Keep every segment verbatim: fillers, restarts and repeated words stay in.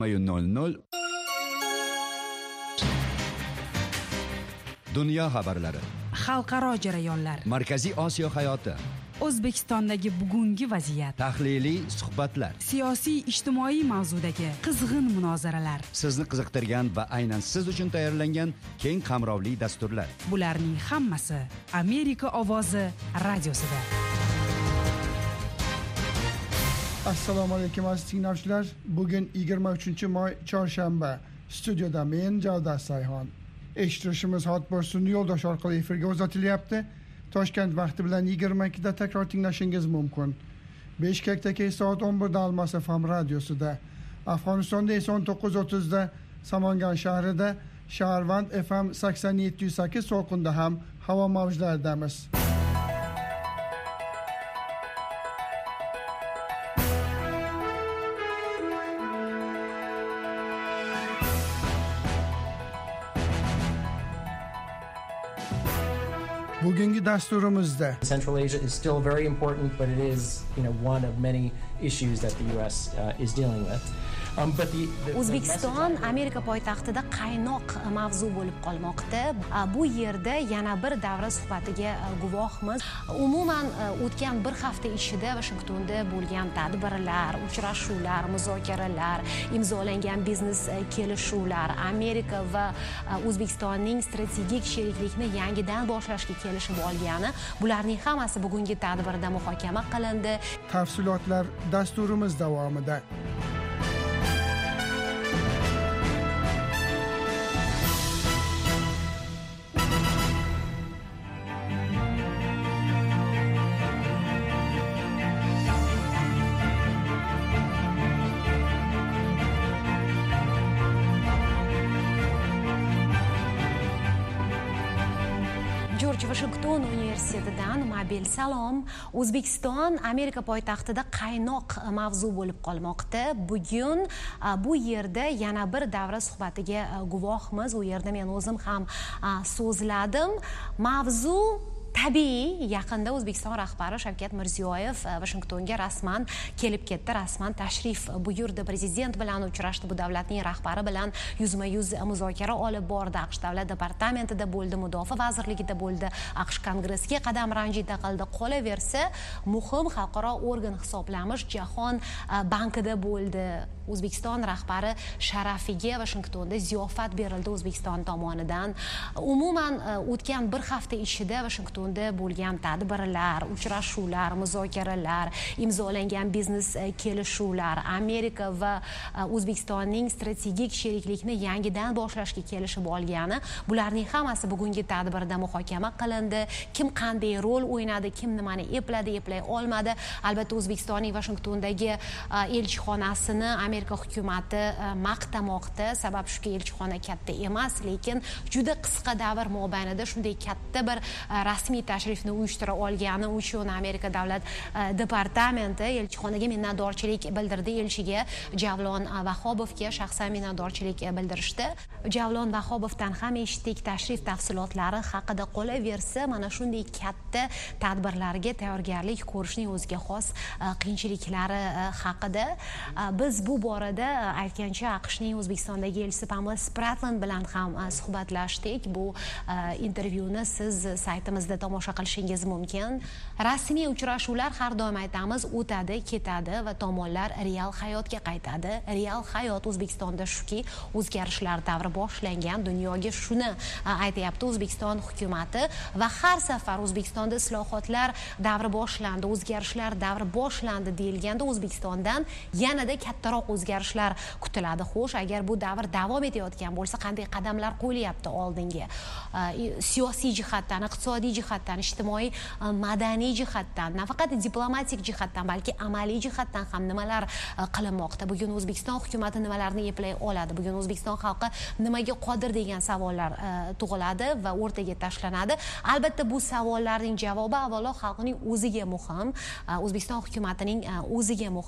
nol nol Dunyo xabarlari, xalqaro jarayonlar, Markaziy Osiyo hayoti, O'zbekistondagi bugungi vaziyat, tahliliy suhbatlar, siyosiy ijtimoiy mavzudagi qizg'in munozaralar, sizni qiziqtirgan va aynan siz uchun tayyorlangan keng qamrovli dasturlar. Bularning hammasi Amerika ovozi radiosida. Assalomu alaykum aziz tinglovchilar. Bugun yigirma uchinchi may chorshanba. Studioda men Javdat Sayxon. Eshittirishimiz Hotbirsun yo'ldosh orqali efirga uzatilyapti. Toshkent vaqti bilan yigirma ikkida takror tinglashingiz mumkin. Bishkekdagi soat o'n birda Almas F M radiosida, Afg'onistonda esa o'n to'qqiz o'ttizda Samangan shahrida Shaharvand F M sakson yetti nuqta sakkiz to'lqinda ham havo mavjlaridamiz. Bugungi dasturimizda Central Asia is still very important, but it is, you know, one of many issues that the U S uh, is dealing with. Um, but the, the, O'zbekiston Amerika poytaxtida qaynoq mavzu bo'lib qolmoqda. Bu yerda yana bir davra suhbatiga guvohmiz. Umuman o'tgan bir hafta ichida Washingtonda bo'lgan tadbirlar, uchrashuvlar, muzokaralar, imzolangan biznes kelishuvlar, Amerika va O'zbekistonning strategik sheriklikni yangidan boshlashga kelishib olgani, bularning hammasi bugungi tadbirda muhokama qilindi. Tafsilotlar dasturimiz davomida. Jorj Vashington universitetidan Mobil salom. O'zbekiston Amerika poytaxtida qaynoq mavzu bo'lib qolmoqda. Bugun bu yerda yana bir davra suhbatiga guvohmiz. U yerda men o'zim ham so'zladim. Mavzu tabiiy, yaqinda O'zbekiston rahbari Shavkat Mirziyoyev Washingtonga rasman kelib ketdi, rasman tashrif buyurdi. Prezident bilan uchrashdi, bu davlatning rahbari bilan yuzma-yuz muzokara olib bordi. AQSh davlat departamentida bo'ldi, mudofaa vazirligida bo'ldi, AQSh kongressiga qadam ranjida qildi. Qolaversa, muhim xalqaro organ hisoblamish Jahon bankida bo'ldi. O'zbekiston rahbari sharafiga Washingtonda ziyofat berildi O'zbekiston tomonidan. Umuman o'tgan bir hafta ichida Washingtonda bo'lgan tadbirlar, uchrashuvlar, muzokaralar, imzolangan biznes kelishuvlar, Amerika va O'zbekistonning strategik sheriklikni yangidan boshlashga kelishib olgani, bularning hammasi bugungi tadbirda muhokama qilindi. Kim qanday rol o'ynadi, kim nimani epladi, eplay olmadi. Albatta O'zbekistonning Washingtondagi elchixonasini Amerika hukumati maqtamoqda. Sabab shuki, elchixona katta emas, lekin juda qisqa davr mobaynida shunday katta bir rasmiy tashrifni uyushtira olgani uchun Amerika davlat departamenti elchixonaga minnatdorchilik bildirdi. Elchiga Javlon Vahobovga shaxsan minnatdorchilik bildirishdi. Javlon Vaxobovdan ham eshitdik tashrif tafsilotlari haqida. Qolaversa, mana shunday katta tadbirlarga tayyorgarlik ko'rishning o'ziga xos qiyinchiliklari haqida. Biz bu borada aytgancha AQShning O'zbekistondagi elchisi Pamela Spratland bilan ham suhbatlashdik. Bu intervyuni siz saytimizda tomosha qilishingiz mumkin. Rasmiy uchrashuvlar har doim aytamiz o'tadi, ketadi va tomonlar real hayotga qaytadi. Real hayot O'zbekistonda shuki, o'zgarishlar davri boshlangan. Dunyoga shuni aytayapti O'zbekiston hukumati va har safar O'zbekistonda islohotlar davri boshlandi, o'zgarishlar davri boshlandi deyilganda O'zbekistondan yanada kattaroq o'zgarishlar kutiladi. Xo'sh, agar bu davr davom etayotgan bo'lsa, qanday qadamlar qo'yilyapti oldinga? Siyosiy jihatdan, iqtisodiy jihatdan, ijtimoiy, madaniy jihatdan, nafaqat diplomatik jihatdan, balki amaliy jihatdan ham nimalar qilinmoqda? Bugun O'zbekiston hukumati nimalarni eplay oladi? Bugun O'zbekiston xalqi nimaga qodir degan savollar tug'iladi va o'rtaga tashlanadi. Albatta bu savollarning javobi avvalo xalqning o'ziga muhim, O'zbekiston hukumatining o'ziga muhim.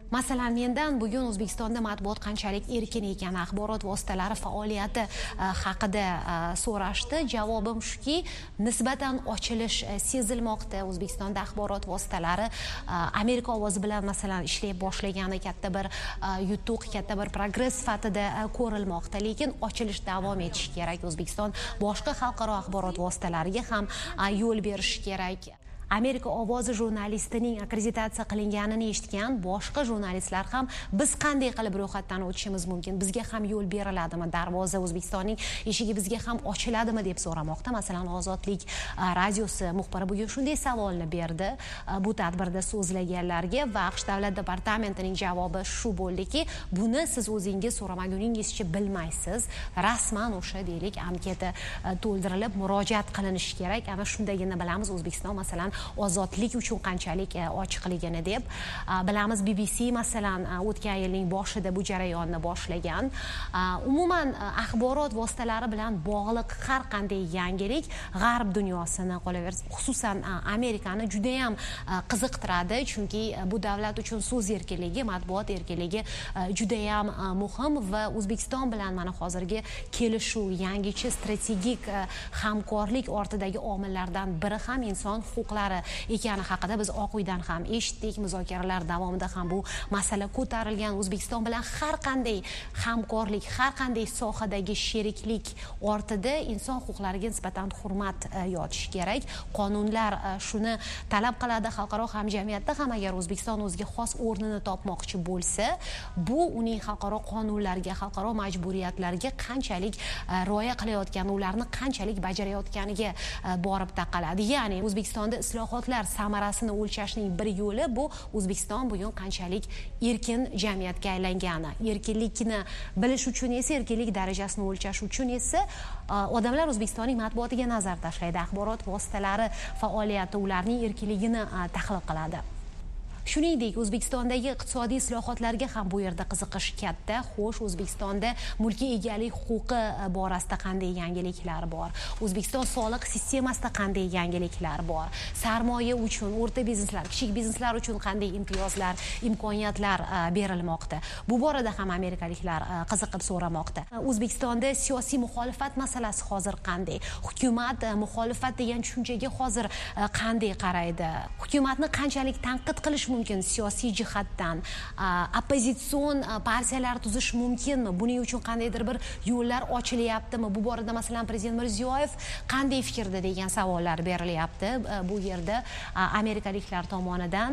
Masalan, mendan bugun O'zbekistonda matbuot qanchalik erkin ekani, axborot vositalari faoliyati haqida so'rashdi. Javobim shuki, nisbatan ochilish sezilmoqda. O'zbekistonda axborot vositalari Amerika ovozi bilan masalan ishlay boshlagani katta bir yutuq, katta bir progress sifatida ko'rilmoqda. Lekin ochilish davom etishi kerak. O'zbekiston boshqa xalqaro axborot vositalariga ham yo'l berishi kerak. Amerika ovozi jurnalistining akkreditatsiya qilinganini eshitgan boshqa jurnalistlar ham biz qanday qilib ro'yxatdan o'tishimiz mumkin, bizga ham yo'l beriladimi, darvoza O'zbekistonning eshigi bizga ham ochiladimi deb so'ramoqda. Masalan, Ozodlik radiosi muxbiri bugun shunday savolni berdi bu tadbirda so'zlaganlarga va AQSh davlat departamentining javobi shu bo'ldiki, buni siz o'zingiz so'ramaguningizcha bilmaysiz. Rasman o'sha deylik anketa to'ldirilib murojaat qilinishi kerak. Ana shundagina bilamiz O'zbekiston masalan ozodlik uchun qanchalik ochiqligini deb. Bilamiz B B C masalan o'tgan yilning boshida bu jarayonni boshlagan. Umuman axborot vositalari bilan bog'liq har qanday yangilik g'arb dunyosini, qolaversa xususan Amerikani juda ham qiziqtiradi, chunki bu davlat uchun so'z erkinligi, matbuot erkinligi juda ham muhim va O'zbekiston bilan mana hozirgi kelishuv, yangicha strategik hamkorlik ortidagi omillardan biri ham inson huquqlari ekani haqida biz Oq uydan ham eshitdik. Muzokaralar davomida ham bu masala ko'tarilgan. O'zbekiston bilan har qanday hamkorlik, har qanday sohadagi sheriklik ortida inson huquqlariga nisbatan hurmat yotishi kerak. Qonunlar shuni talab qiladi. Xalqaro hamjamiyatda ham agar O'zbekiston o'ziga xos o'rnini topmoqchi bo'lsa, bu uning xalqaro qonunlarga, xalqaro majburiyatlarga qanchalik rioya qilayotgani, ularni qanchalik bajarayotganiga borib taqaladi. Ya'ni O'zbekistonda islohotlar samarasini o'lchashning bir yo'li bu O'zbekiston bugun qanchalik erkin jamiyatga aylangani. Erkinlikni bilish uchun esa, erkinlik darajasini o'lchash uchun esa odamlar O'zbekistonning matbuotiga nazar tashlaydi. Axborot vositalari faoliyati ularning erkinligini tahlil qiladi. Shuningdek, O'zbekistondagi iqtisodiy islohotlarga ham bu yerda qiziqish katta. Xo'sh, O'zbekistonda mulkiy egalik huquqi borasida qanday yangiliklar bor? O'zbekiston soliq sistemasida qanday yangiliklar bor? Sarmoya uchun, o'rta bizneslar, kichik bizneslar uchun qanday imtiyozlar, imkoniyatlar berilmoqda? Bu borada ham amerikaliklar qiziqib so'ramoqda. O'zbekistonda siyosiy muxolifat masalasi hozir qanday? Hukumat muxolifat degan tushunchaga hozir qanday qaraydi? Hukumatni qanchalik tanqid qilish mumkin siyosiy jihatdan? Oppozitsion partiyalar tuzish mumkinmi? Buning uchun qandaydir bir yo'llar ochilyaptimi? Bu borada masalan Prezident Mirziyoyev qanday fikrda degan savollar berilyapti bu yerda amerikaliklar tomonidan.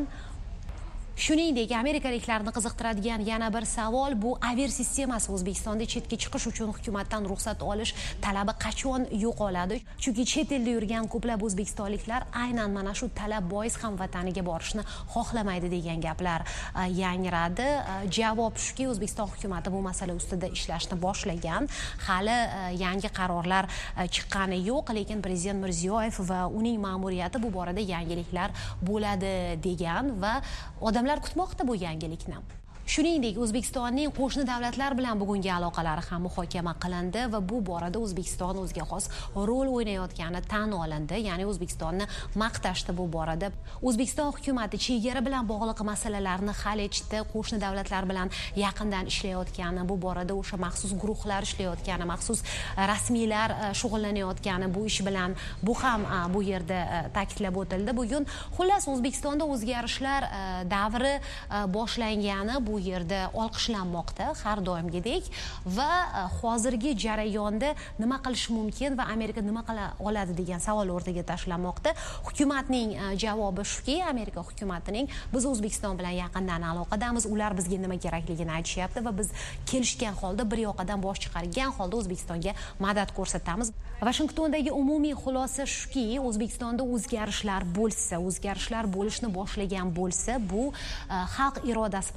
Shuningdek, amerikaliklarni qiziqtiradigan yana bir savol bu aviar sistemasi. O'zbekistonda chetga chiqish uchun hukumatdan ruxsat olish talabi qachon yo'qoladi? Chunki chet elda yurgan ko'plab o'zbekistonliklar aynan mana shu talab bois ham vataniga borishni xohlamaydi degan gaplar yangradi. Javob shuki, O'zbekiston hukumati bu masala ustida ishlashni boshlagan. Hali yangi qarorlar chiqqani yo'q, lekin Prezident Mirziyoyev va uning ma'muriyati bu borada yangiliklar bo'ladi degan va odamlar kutmoqda bu yangilikni. Shuningdek, O'zbekistonning qo'shni davlatlar bilan bugungi aloqalari ham muhokama qilindi va bu borada O'zbekiston o'ziga xos rol o'ynayotgani tan olindi. Ya'ni O'zbekistonni maqtashdi bu borada. O'zbekiston hukumati chegara bilan bog'liq masalalarni hal etishda qo'shni davlatlar bilan yaqindan ishlayotgani, bu borada o'sha maxsus guruhlar ishlayotgani, maxsus rasmiylar shug'ullanayotgani bu ish bilan bu ham bu yerda ta'kidlab o'tildi. Bugun xullas O'zbekistonda o'zgarishlar davri boshlangani bu yerda olqishlanmoqda har doimgidek va hozirgi jarayonda nima qilish mumkin va Amerika nima qila oladi degan savol o'rtaga tashlanmoqda. Hukumatning javobi shuki, Amerika hukumatining biz O'zbekiston bilan yaqindan aloqadamiz, ular bizga nima kerakligini aytishyapti va biz kelishgan holda, bir yoqadan bosh chiqargan holda O'zbekistonga madad ko'rsatamiz. Washingtondagi umumiy xulosa shuki, O'zbekistonda o'zgarishlar bo'lsa, o'zgarishlar bo'lishni boshlagan bo'lsa, bu xalq irodasi bilan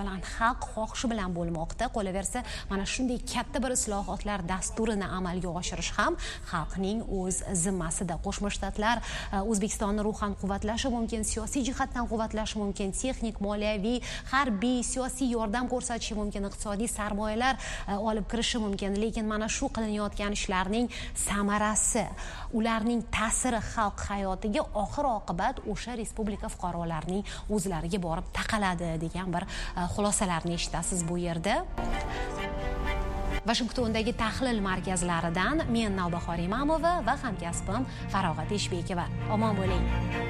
xalq xohishi bilan bo'lmoqda. Qolaversa, mana shunday katta bir islohotlar dasturini amalga oshirish ham xalqning o'z zimmasida. Qo'shma Shtatlar O'zbekistonni ruhan quvvatlashi mumkin, siyosiy jihatdan quvvatlashi mumkin, texnik, moliyaviy, harbiy, siyosiy yordam ko'rsatishi mumkin, iqtisodiy sarmoyalar olib kirishi mumkin. Lekin mana shu qilinayotgan ishlarning samarasi, ularning ta'siri xalq hayotiga oxir oqibat o'sha respublika fuqarolarining o'zlariga borib taqaladi degan bir xulosalarni eshitasiz bu yerda. Washingtondagi tahlil markazlaridan men Navbahor Imamova va hamkasbim Farog'at Eshbekova. Omon bo'ling.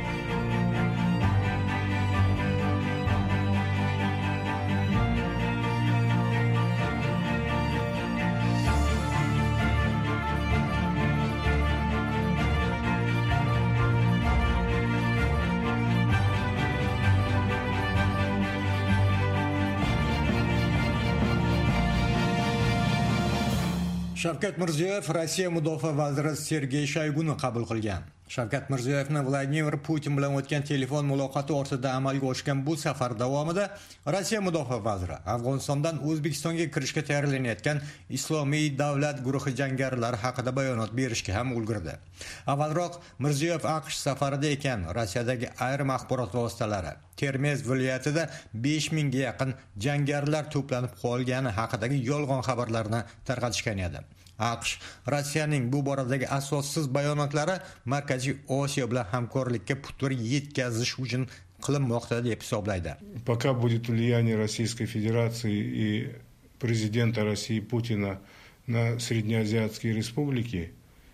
Shavkat Mirziyoyev Rossiya mudofaa vaziri Sergey Shoyguni qabul qilgan. Shavkat Mirziyoyevning Vladimir Putin bilan o'tgan telefon muloqoti ortida amalga oshgan bu safar davomida Rossiya mudofaa vaziri Afg'onistondan O'zbekistonga kirishga tayyorlanayotgan Islomiy davlat guruhi jangarilari haqida bayonot berishga ham ulgurdi. Avvalroq Mirziyoyev AQSh safarida ekan Rossiyadagi ayrim axborot vositalari Termiz viloyatida besh mingga yaqin jangarilar to'planib qolgani haqidagi yolg'on xabarlarni tarqatishgan edi. AQSh Rossiyaning bu boradagi asossiz bayonotlari Markaziy Osiyo bilan hamkorlikka putur yetkazish uchun qilinmoqda deb hisoblaydi. Пока будет влияние Российской Федерации и президента России Путина на среднеазиатские республики.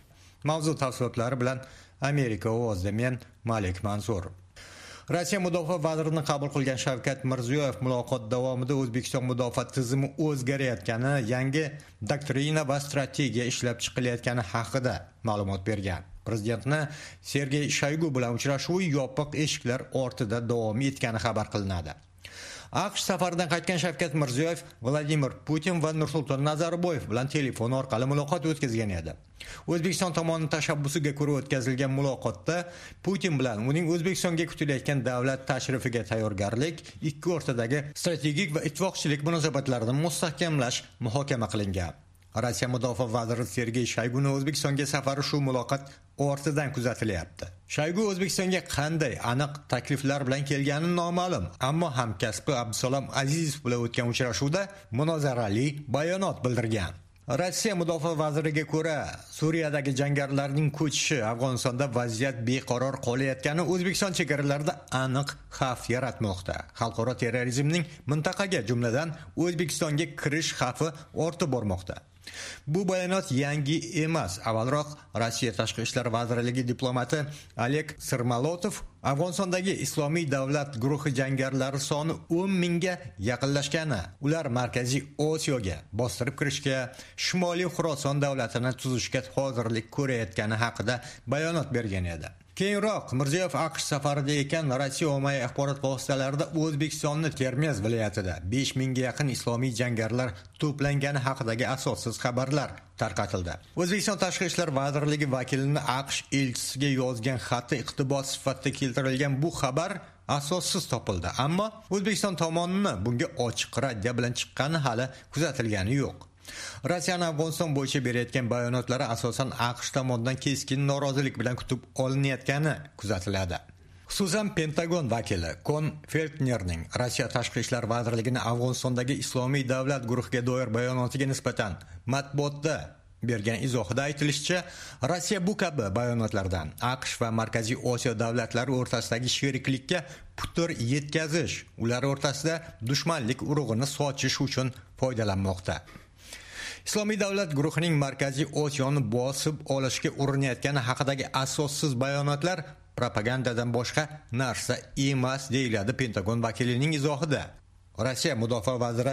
Mavzu tafsilotlari bilan Amerika ovozida men Malik Mansur. Rossiya mudofaa vazirini qabul qilgan Shavkat Mirziyoyev muloqot davomida O'zbekiston mudofaa tizimi o'zgarayotgani, yangi doktrina va strategiya ishlab chiqilayotgani haqida ma'lumot bergan. Prezidentni Sergey Shoygu bilan uchrashuvi yopiq eshiklar ortida davom etgani xabar qilinadi. AQSh safaridan qaytgan Shavkat Mirziyoyev Vladimir Putin va Nursulton Nazarboyev bilan telefon orqali muloqot o'tkazgan edi. O'zbekiston tomonining tashabbusiga ko'ra o'tkazilgan muloqotda Putin bilan uning O'zbekistonga kutilayotgan davlat tashrifiga tayyorgarlik, ikki o'rtadagi strategik va ittifoqchilik munosabatlarini mustahkamlash muhokama qilingan. Rossiya mudofaa vaziri Sergey Shoyguning O'zbekistonga safari shu muloqot ortidan kuzatilyapti. Shoygu O'zbekistonga qanday aniq takliflar bilan kelgani noma'lum, ammo hamkasbi Abdusalom Azizov bilan o'tgan uchrashuvda munozarali bayonot bildirgan. Rossiya mudofaa vaziriga ko'ra, Suriyadagi jangarilarning ko'chishi Afg'onistonda vaziyat beqaror qolayotgani O'zbekiston chegaralarida aniq xavf yaratmoqda. Xalqaro terrorizmning mintaqaga, jumladan O'zbekistonga kirish xavfi ortib bormoqda. Bu bayonot yangi emas. Avvalroq Rossiya Tashqi ishlar vazirligi diplomati Oleg Sirmalotov Afg'onistondagi Islomiy davlat guruhi jangarilari soni o'n mingga yaqinlashgani, ular Markaziy Osiyoga bostirib kirishga, Shimoliy Xorason davlatini tuzishga hozirlik ko'rayotgani haqida bayonot bergan edi. Keyinroq Mirziyoyev AQSh safarida ekan Rossiya ommaviy axborot vositalarida O'zbekistonni Termiz viloyatida besh mingga yaqin islomiy jangarilar to'plangani haqidagi asossiz xabarlar tarqatildi. O'zbekiston Tashqi ishlar vazirligi vakilining AQSh elchisiga yozgan xati iqtibos sifatida keltirilgan bu xabar asossiz topildi, ammo O'zbekiston tomonining bunga ochiq raddiya bilan chiqqani hali kuzatilgani yo'q. Rossiyaning Afg'oniston bo'yicha berayotgan bayonotlari asosan AQSh tomonidan keskin norozilik bilan kutib olinayotgani kuzatiladi. Xususan, Pentagon vakili Kon Feltnerning Rossiya Tashqi ishlar vazirligining Afg'onistondagi Islomiy davlat guruhiga doir bayonotiga nisbatan matbuotda bergan izohida aytilishicha, Rossiya bu kabi bayonotlardan AQSh va Markaziy Osiyo davlatlari o'rtasidagi sheriklikka putur yetkazish, ular o'rtasida dushmanlik urug'ini sochish uchun foydalanmoqda. Islomiy davlat guruhining Markaziy Osiyoni bosib olishga urinayotgani haqidagi asossiz bayonotlar propagandadan boshqa narsa emas, deyiladi Pentagon vakilining izohida. Rossiya mudofaa vaziri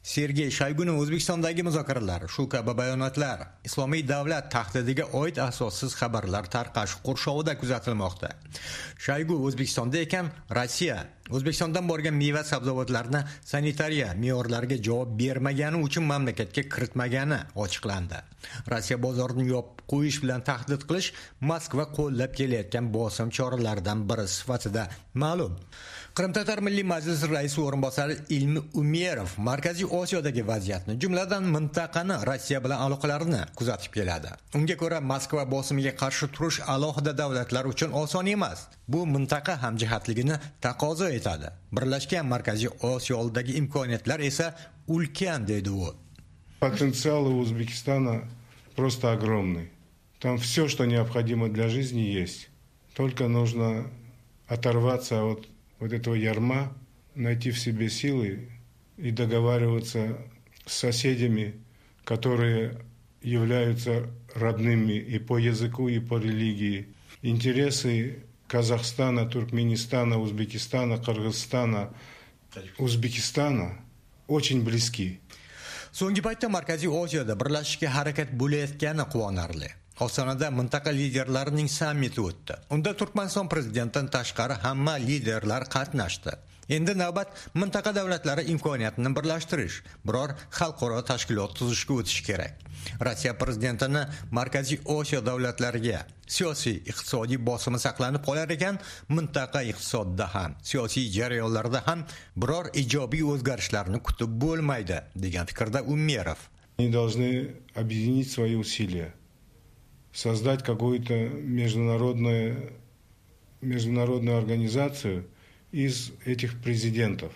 Sergey Shoyguning O'zbekistondagi muzokaralar, shu kabi bayonotlar islomiy davlat tahdidiga oid asossiz xabarlar tarqash qurshovida kuzatilmoqda. Shoygu O'zbekistonda ekan, Rossiya O'zbekistondan borgan meva sabzavotlarni sanitariya me'yorlariga javob bermagani uchun mamlakatga kiritmagani ochiqlandi. Rossiya bozorini yopib qo'yish bilan tahdid qilish Moskva qo'llab kelayotgan bosim choralaridan biri sifatida ma'lum. Qrimtatar Milliy Majlis raisi o'rinbosari Ilmi Umerov Markaziy Osiyodagi vaziyatni, jumladan mintaqani Rossiya bilan aloqalarini kuzatib keladi. Unga ko'ra, Moskva bosimiga qarshi turish alohida davlatlar uchun oson emas. Bu mintaqa hamjihatligini taqozo etadi. Birlashgan Markaziy Osiyo oldidagi imkoniyatlar esa ulkan, deydi u. Потенциал у Узбекистана просто огромный. Там все, что необходимо для жизни, есть. Только нужно оторваться от вот этого ярма, найти в себе силы и договариваться с соседями, которые являются родными и по языку, и по религии. Интересы Казахстана, Туркменистана, Узбекистана, Кыргызстана, Узбекистана очень близки. So'nggi paytda Markaziy Osiyoda birlashishga harakat bo'layotgani quvonarli. Ostonada mintaqa liderlarining sammiti o'tdi. Unda Turkmaniston prezidentidan tashqari hamma liderlar qatnashdi. Endi navbat mintaqa davlatlari imkoniyatini birlashtirish, biror xalqaro tashkilot tuzishga o'tish kerak. Rossiya prezidentini Markaziy Osiyo davlatlariga siyosiy iqtisodiy bosimi saqlanib qolar ekan, mintaqa iqtisodida ham, siyosiy jarayonlarda ham biror ijobiy o'zgarishlarni kutib bo'lmaydi, degan fikrda Umerov. Они должны объединить свои усилия, создать какую-то международную международную организацию из этих президентов.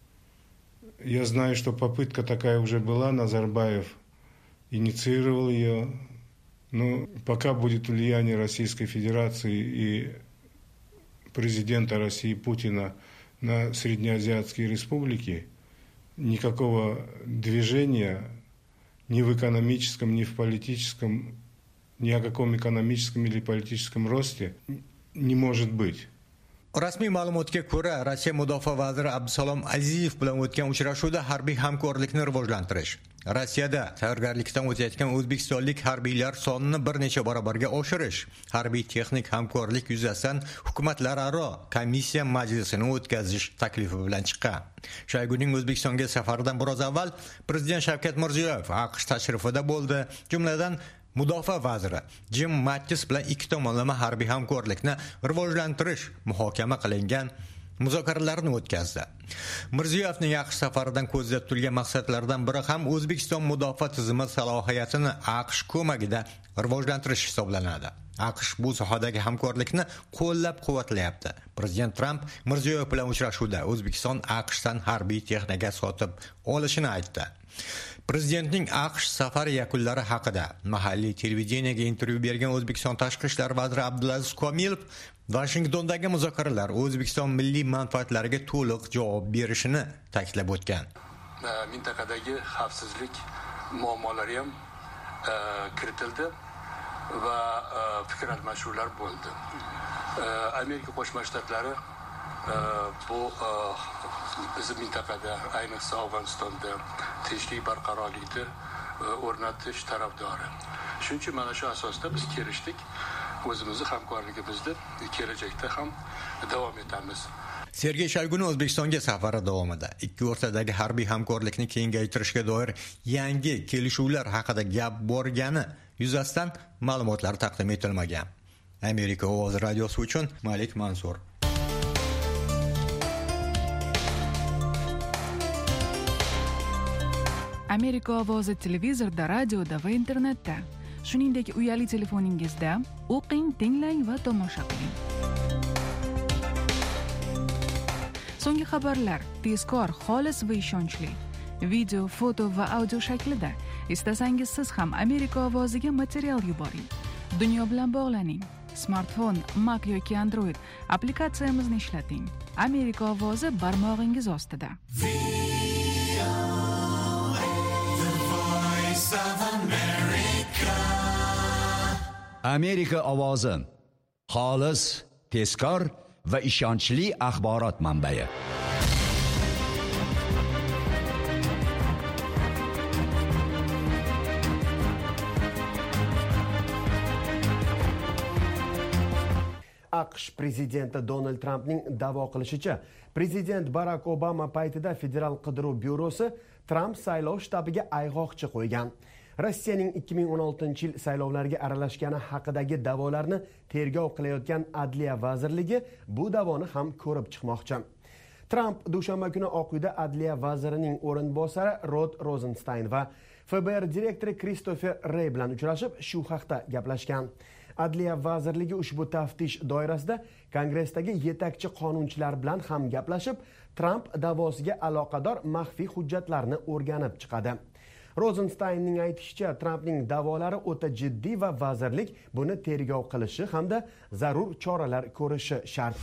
Я знаю, что попытка такая уже была, Назарбаев инициировал ее, но пока будет влияние Российской Федерации и президента России Путина на среднеазиатские республики, никакого движения ни в экономическом, ни в политическом, ни о каком экономическом или политическом росте не может быть. Rasmiy ma'lumotga ko'ra, Rossiya mudofaa vaziri Abdusalom Aziyev bilan o'tgan uchrashuvda harbiy hamkorlikni rivojlantirish, Rossiyada tayyorgarlikdan o'tayotgan o'zbekistonlik harbiylar sonini bir necha barobarga oshirish, harbiy texnik hamkorlik yuzasidan hukumatlararo komissiya majlisini o'tkazish taklifi bilan chiqqan. Shoyguning O'zbekistonga safaridan biroz avval Prezident Shavkat Mirziyoyev AQSh tashrifida bo'ldi. Jumladan Mudofaa vaziri Jim Mattis bilan ikki tomonlama harbiy hamkorlikni rivojlantirish muhokama qilingan muzokaralarni o'tkazdi. Mirziyoyevning AQSh safaridan ko'zda tutilgan maqsadlardan biri ham O'zbekiston mudofaa tizimi salohiyatini AQSh ko'magida rivojlantirish hisoblanadi. AQSh bu sohadagi hamkorlikni qo'llab-quvvatlayapti. Prezident Trump Mirziyoyev bilan uchrashuvda O'zbekiston AQShdan harbiy texnika sotib olishini aytdi. Prezidentning AQSh safari yakunlari haqida mahalliy televideniyega intervyu bergan O'zbekiston Tashqi ishlar vaziri Abdulaziz Komilov Washingtondagi muzokaralar O'zbekiston milliy manfaatlariga to'liq javob berishini ta'kidlab o'tgan. Mintaqadagi xavfsizlik muammolari ham kiritildi va fikr almashuvlar bo'ldi. Amerika Qo'shma Shtatlari bu bizim mintaqada, ayniqsa Afg'onistonda tinchlik barqarorlikni o'rnatish tarafdori. Shuning uchun mana shu asosda biz kelishdik. O'zimizni hamkorligimizni kelajakda ham davom etamiz. Sergey Shoyguning O'zbekistonga safari davomida ikki o'rtadagi harbiy hamkorlikni kengaytirishga doir yangi kelishuvlar haqida gap borgani yuzasidan ma'lumotlar taqdim etilmagan. Amerika ovozi radiosi uchun Malik Mansur. Amerika ovozi televizorda, radioda va internetda, shuningdek uyali telefoningizda o'qing, tinglang va tomosha qiling. So'nggi xabarlar tezkor, xolis va ishonchli. Video, foto va audio shaklida. Istasangiz siz ham Amerika ovoziga material yuboring. Dunyo bilan bog'laning. Smartfon, Mac yoki Android applikatsiyamizni ishlating. Amerika ovozi barmog'ingiz ostida. Amerika ovozi xolis, tezkor va ishonchli axborot manbai. aqsh prezidenti Donald Trampning da'vo qilishicha, prezident Barak Obama paytida Federal qidiruv byurosi Tramp saylov shtabiga ayg'oqchi qo'ygan. Rossiyaning ikki ming o'n oltinchi yil saylovlariga aralashgani haqidagi da'volarni tergov qilayotgan Adliya vazirligi bu da'voni ham ko'rib chiqmoqchi. Tramp dushanba kuni Oq uyda Adliya vazirining o'rinbosari Rod Rosenstein va F B R direktori Christopher Wray bilan uchrashib, shu haqda gaplashgan. Adliya vazirligi ushbu taftish doirasida Kongressdagi yetakchi qonunchilar bilan ham gaplashib, Tramp da'vosiga aloqador maxfiy hujjatlarni o'rganib chiqadi. Rosensteinning aytishicha, Trampning da'volari o'ta jiddiy va vazirlik buni tergov qilishi hamda zarur choralar ko'rishi shart.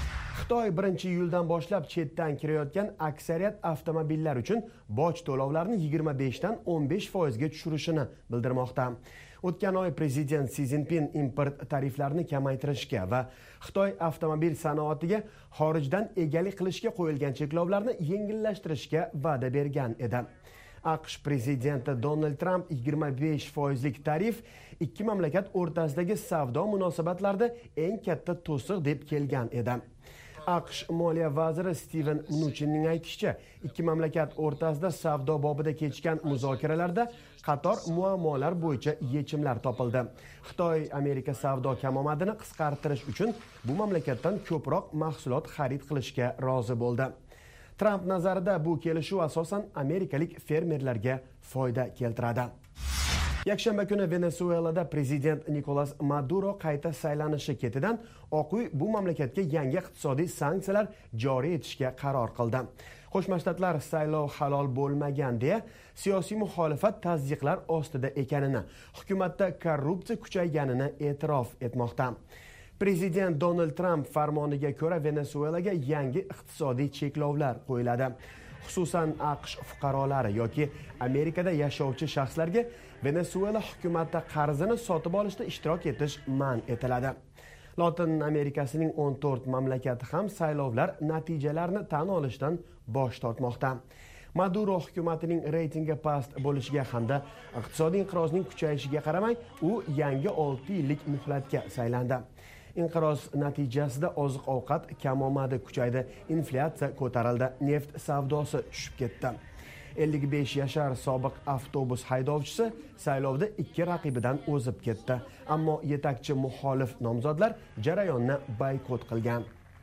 Xitoy birinchi iyuldan boshlab chetdan kirayotgan aksariyat avtomobillar uchun boj to'lovlarini yigirma besh dan o'n besh foizga tushirishini bildirmoqda. O'tgan oy prezident Si Szinpin import tariflarini kamaytirishga va Xitoy avtomobil sanoatiga xorijdan egalik qilishga qo'yilgan cheklovlarni yengillashtirishga va'da bergan edi. aqsh prezidenti Donald Trump yigirma besh foizlik tarif ikki mamlakat o'rtasidagi savdo munosabatlarida eng katta to'siq deb kelgan edi. aqsh moliya vaziri Steven Mnuchinning aytishicha, ikki mamlakat o'rtasida savdo bobida kechgan muzokaralarda qator muammolar bo'yicha yechimlar topildi. Xitoy Amerika savdo kamomadini qisqartirish uchun bu mamlakatdan ko'proq mahsulot xarid qilishga rozi bo'ldi. Tramp nazarida bu kelishuv asosan amerikalik fermerlarga foyda keltiradi. Yakshanba kuni Venesuelada prezident Nicolas Maduro qayta saylanishi ketidan Oq uy bu mamlakatga yangi iqtisodiy sanksiyalar joriy etishga qaror qildi. Qo'shma Shtatlar saylov halol bo'lmagan deya siyosiy muxolifat tasdiqlar ostida ekanini, hukumatda korrupsiya kuchayganini e'tirof etmoqda. Prezident Donald Trump farmoniga ko'ra Venesuelaga yangi iqtisodiy cheklovlar qo'yiladi. Xususan aqsh fuqarolari yoki Amerikada yashovchi shaxslarga Venesuela hukumati qarzini sotib olishda ishtirok etish man etiladi. Lotin Amerikasining o'n to'rt mamlakati ham saylovlar natijalarini tan olishdan bosh tortmoqda. Maduro hukumatining reytingi past bo'lishiga hamda iqtisodiy inqirozning kuchayishiga qaramay, u yangi olti yillik muhlatga saylandi. Inqiroz natijasida oziq-ovqat kamomadi kuchaydi, inflyatsiya ko'tarildi, neft savdosi tushib ketdi. ellik besh yashar sobiq avtobus haydovchisi saylovda ikki raqibidan o'zib ketdi, ammo yetakchi muxolif nomzodlar jarayonni boykot qilgan.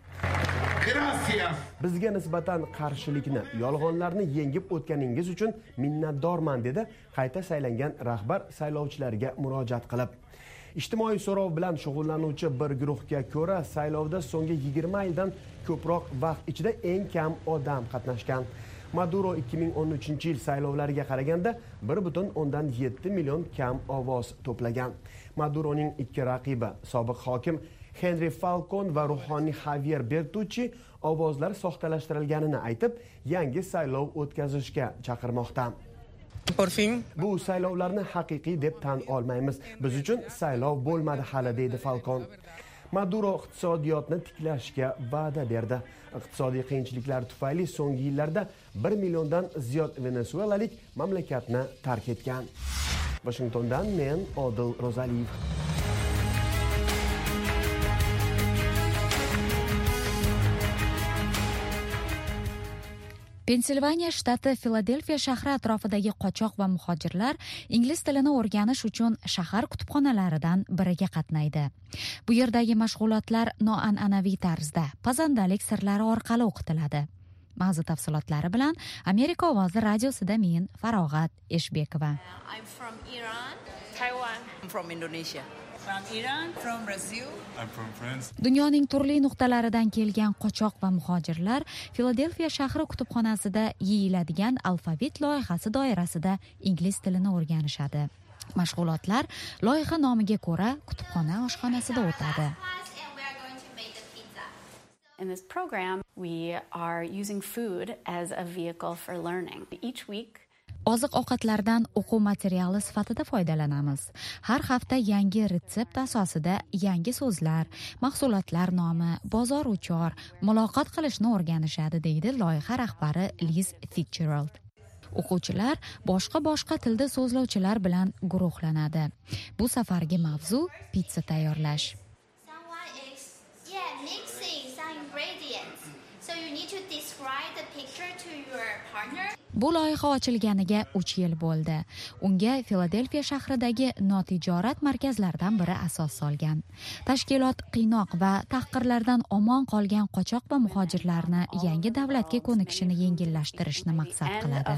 Bizga nisbatan qarshilikni, yolg'onlarni yengib o'tganingiz uchun minnatdorman, dedi qayta saylangan rahbar saylovchilarga murojaat qilib. Ijtimoiy so'rov bilan shug'ullanuvchi bir guruhga ko'ra, saylovda so'nggi yigirma yildan ko'proq vaqt ichida eng kam odam qatnashgan. Maduro ikki ming o'n uchinchi yil saylovlariga qaraganda bir butun o'ndan yetti million kam ovoz to'plagan. Maduroning ikki raqibi, sobiq hokim Henry Falcon va ruhoniy Javier Bertucci ovozlar soxtalashtirilganini aytib, yangi saylov o'tkazishga chaqirmoqda. Por fin. Bu saylovlarni haqiqiy deb tan olmaymiz. Biz uchun saylov bo'lmadi hali, deydi Falcon. Maduro iqtisodiyotni tiklashga va'da berdi. Iqtisodiy qiyinchiliklar tufayli so'nggi yillarda bir milliondan ziyod venesuelalik mamlakatni tark etgan. Washingtondan men Odil Rozaliyev. Pensilvaniya shtati Filadelfiya shahri atrofidagi qochoq va muhojirlar ingliz tilini o'rganish uchun shahar kutubxonalaridan biriga qatnaydi. Bu yerdagi mashg'ulotlar noan'anaviy tarzda, pazandalik sirlari orqali o'qitiladi. Mavzu tafsilotlari bilan Amerika ovozi radiosida men Farog'at Eshbekova. I'm from Iran, Taiwan, I'm from Indonesia. From Iran, from Brazil. I'm from France. Dunyoning turli nuqtalaridan kelgan qochoq va muhojirlar Filadelfiya shahri kutubxonasida yeyiladigan alfavit loyihasi doirasida ingliz tilini o'rganishadi. Mashg'ulotlar loyiha nomiga ko'ra kutubxona oshxonasida o'tadi. In this program, we are using food as a vehicle for learning. Each week, oziq-ovqatlardan o'quv materiali sifatida foydalanamiz. Har hafta yangi retsept asosida yangi so'zlar, mahsulotlar nomi, bozor uchor, muloqot qilishni o'rganishadi, deydi loyiha rahbari Liz Fitzgerald. O'quvchilar boshqa-boshqa tilda so'zlovchilar bilan guruhlanadi. Bu safargi mavzu pitsa tayyorlash. Bu loyiha ochilganiga uch yil bo'ldi. Unga Filadelfiya shahridagi notijorat markazlaridan biri asos solgan. Tashkilot qiynoq va tahqirlardan omon qolgan qochoq va muhojirlarni yangi davlatga ko'nikishini yengillashtirishni maqsad qiladi.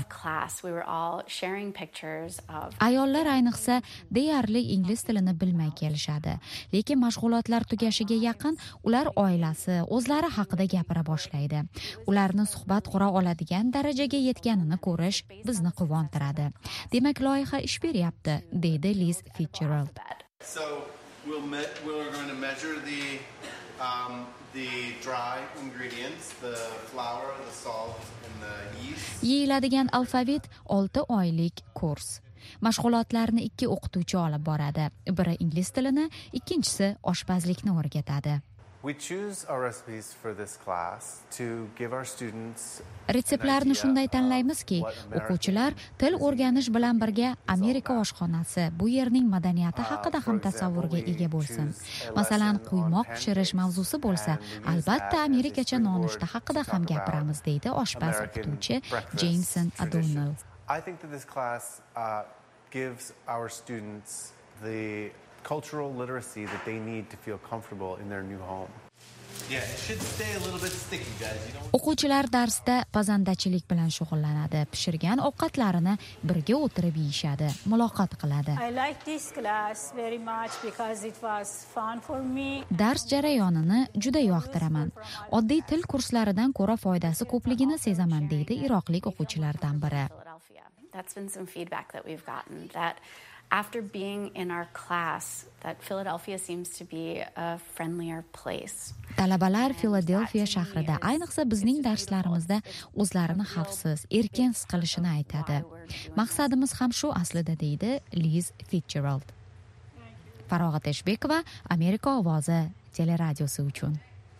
Ayollar ayniqsa deyarli ingliz tilini bilmay kelishadi, lekin mashg'ulotlar tugashiga yaqin ular oilasi, o'zlari haqida gapira boshlaydi. Ularni suhbat qura oladigan darajaga yetganini ko'rish bizni quvontiradi. Demak, loyiha ish beryapti, deydi Liz Fitzgerald. So we'll me- we're going to measure the um, the dry ingredients, the flour, the salt and the yeast. Yeyiladigan alfavit olti oylik kurs. Mashg'ulotlarni ikki o'qituvchi olib boradi. Biri ingliz tilini, ikkinchisi oshpazlikni o'rgatadi. We choose our recipes for this class to give our students Retseptlarni shunday tanlaymizki, o'quvchilar til o'rganish bilan birga Amerika oshxonasi, bu yerning madaniyati haqida ham tasavvurga ega bo'lsin. Masalan, quymoq pishirish mavzusi bo'lsa, albatta Amerikacha nonushta haqida ham gapiramiz, deydi oshpaz o'qituvchi Jameson O'Donnell. I think that this class uh, gives our students the cultural literacy that they need to feel comfortable in their new home. Yeah, it should stay a little bit sticky, guys. You don't... O'quvchilar darsda pazandachilik bilan shug'ullanadi, pishirgan ovqatlarini birga o'tirib yeyishadi, muloqot qiladi. I like this class very much because it was fun for me. Dars jarayonini juda yoqtiraman. Oddiy til kurslaridan ko'ra foydasi ko'pligini sezaman, deydi iroqlik o'quvchilardan biri. That's been some feedback that we've gotten that after being in our class, that Philadelphia seems to be a friendlier place. Talabalar Filadelfiya shahrida, ayniqsa bizning darslarimizda o'zlarini xavfsiz, erkin his qilishini aytadi. Maqsadimiz ham shu aslida, deydi Liz Fitzgerald. Farog'at Eshbekova, Amerika ovozi teleradiosi uchun.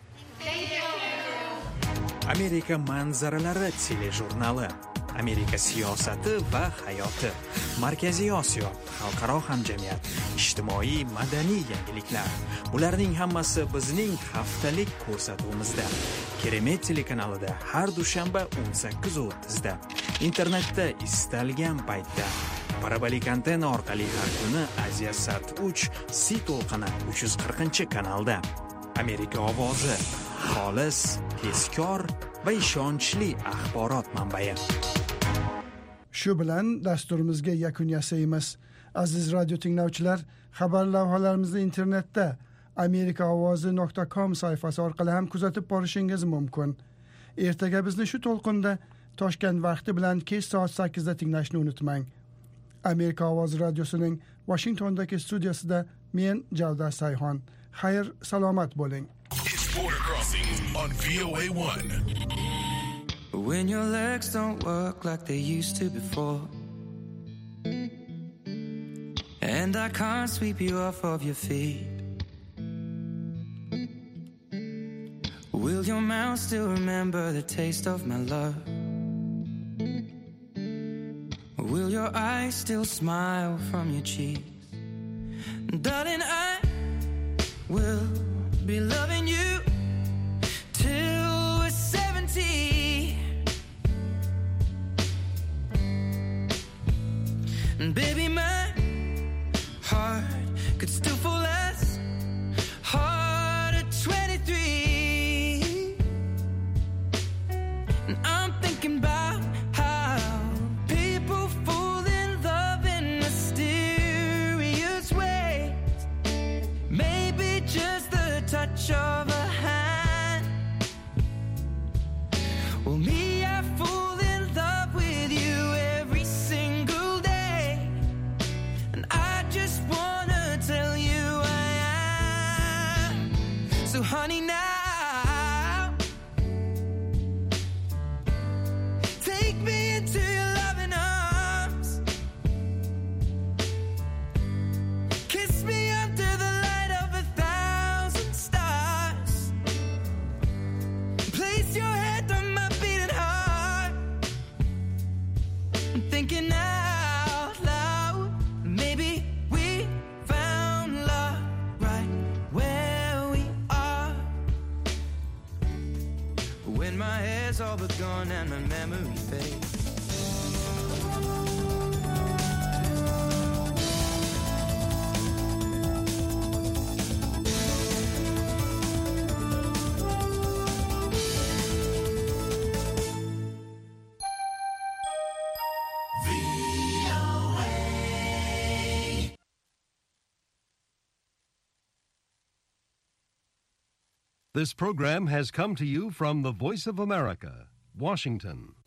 Amerika manzaralari telejurnali. Amerika siyosati va hayoti, Markaziy Osiyo, xalqaro hamjamiyat, ijtimoiy madaniy yangiliklar. Bularning hammasi bizning haftalik ko'rsatuvimizda. Keremet telekanalida har dushanba o'n sakkiz o'ttiz da. Internetda istalgan paytda. Parabolik antenna orqali har kuni Aziya Sat uch C to'lqini uch yuz qirqinchi kanalda. Amerika ovozi, xolis, tezkor va ishonchli axborot manbai. Shu bilan dasturimizga yakun yasaymiz. Aziz radio tinglovchilar, xabar lavhalarimizni internetda amerika ovozi nuqta com sayfasi orqali ham kuzatib borishingiz mumkin. Ertaga bizni shu to'lqinda Toshkent vaqti bilan kech soat sakkizda tinglashni unutmang. Amerika ovozi radiosining Washingtondagi studiyasida men Javdar Sayxon. Xayr, salomat bo'ling. It's Border Crossing on V O A one. When your legs don't work like they used to before, and I can't sweep you off of your feet, will your mouth still remember the taste of my love? Will your eyes still smile from your cheeks? Darling, I will be loving you till we're seventy. And baby, my heart could still fall as hard at twenty-three. And I'm thinking about how people fall in love in mysterious ways. Maybe just the touch of a hand. Well, me, I fall in love with you every single day. And I just wanna tell you I am. So honey, now take me into your loving arms. Kiss me under the light of a thousand stars. This program has come to you from the Voice of America, Washington.